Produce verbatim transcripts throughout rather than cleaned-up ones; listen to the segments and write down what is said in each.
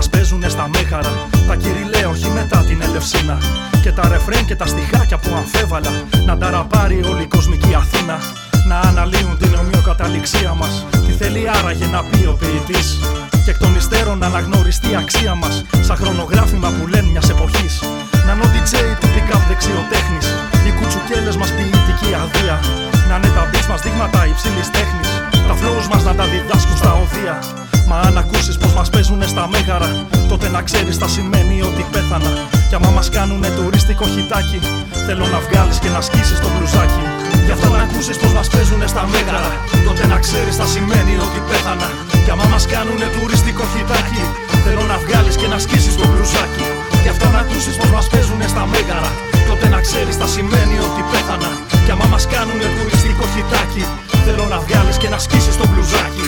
μας παίζουνε στα μέγαρα. Τα κυριλαία όχι μετά την Ελευσίνα. Και τα ρεφρέν και τα στιχάκια που αμφέβαλα. Να τα ραπάρει όλη η κοσμική Αθήνα. Να αναλύουν την ομοιοκαταληξία μας. Τι θέλει άραγε να πει ο ποιητής. Και εκ των υστέρων να αναγνωριστεί η αξία μας. Σαν χρονογράφημα που λένε μιας εποχής. Να είναι ο ντι τζέι του pick-up δεξιοτέχνης. Οι κουτσουκέλες μας ποιητική αδεία. Να είναι τα beats μας δείγματα υψηλής τέχνης. Τα flows μας να τα διδάσκουν στα οδεία. Μα αν ακούσεις πως μας παίζουνε στα μέγαρα, τότε να ξέρεις θα σημαίνει ότι πέθανα. Κι άμα μας κάνουνε τουρίστικο χιτάκι, θέλω να βγάλεις και να σκίσεις το μπλουζάκι. Γι' αυτό να ακούσεις πως μας παίζουνε στα μέγαρα, τότε να ξέρεις θα σημαίνει ότι πέθανα. Κι άμα μας κάνουνε τουρίστικο χιτάκι, θέλω να βγάλεις και να σκίσεις το μπλουζάκι. Γι' αυτό να ακούσεις πως μας παίζουνε στα μέγαρα, τότε να ξέρεις θα σημαίνει ότι πέθανα. Κι άμα μας κάνουνε τουριστικό χιτάκι, θέλω να βγάλεις και να σκίσεις το μπλουζάκι.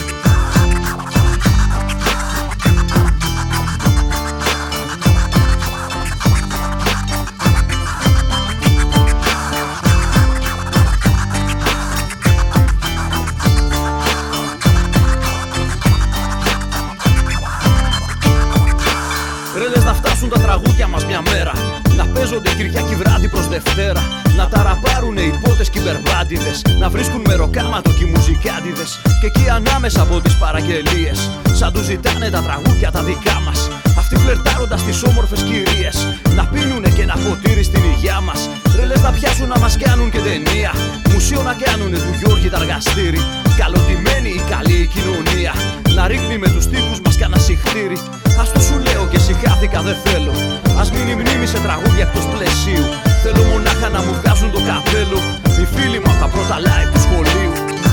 Ρέλες να φτάσουν τα τραγούδια μας μια μέρα, να παίζονται Κυριακή βράδυ προς Δευτέρα. Να τα ραπάρουνε οι πότες και οι μπερμπάντιδες, να βρίσκουν μεροκάματο και οι μουζικάντιδες. Και εκεί ανάμεσα από τις παραγγελίες, σαν τους ζητάνε τα τραγούδια τα δικά μας. Αυτοί φλερτάροντας τις όμορφες κυρίες, να πίνουνε και ένα ποτήρι στην υγειά μας. Ρέλες να πιάσουν να μας κάνουν και ταινία, μουσείο να κάνουνε του Γιώργη τα εργαστήρι. Καλωτημένη η καλή η κοινωνία, να ρίχνει με τους τοίχους μας κανένα συχτήρι. Ας το σου λέω και συχάθηκα δεν θέλω, ας μείνει μνήμη σε τραγούδια εκτός πλαισίου. Θέλω μονάχα να μου βγάζουν το καπέλο οι φίλοι μου απ' τα πρώτα live του σχολείου.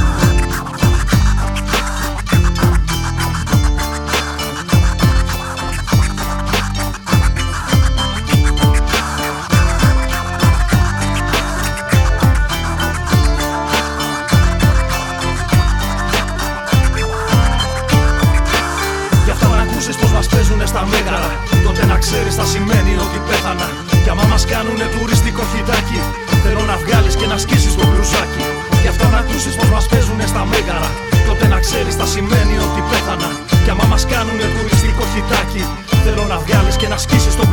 Πως μας παίζουνε στα μέγαρα, τότε να ξέρεις θα σημαίνει ότι πέθανα. Κι άμα μας κάνουνε τουριστικό χιτάκι, θέλω να βγάλεις και να σκίσεις το μπλουζάκι. Γι' αυτό να ακούσεις πως μας παίζουνε στα μέγαρα, τότε να ξέρεις θα σημαίνει ότι πέθανα. Κι άμα μας κάνουνε τουριστικό χιτάκι, θέλω να βγάλεις και να σκίσεις το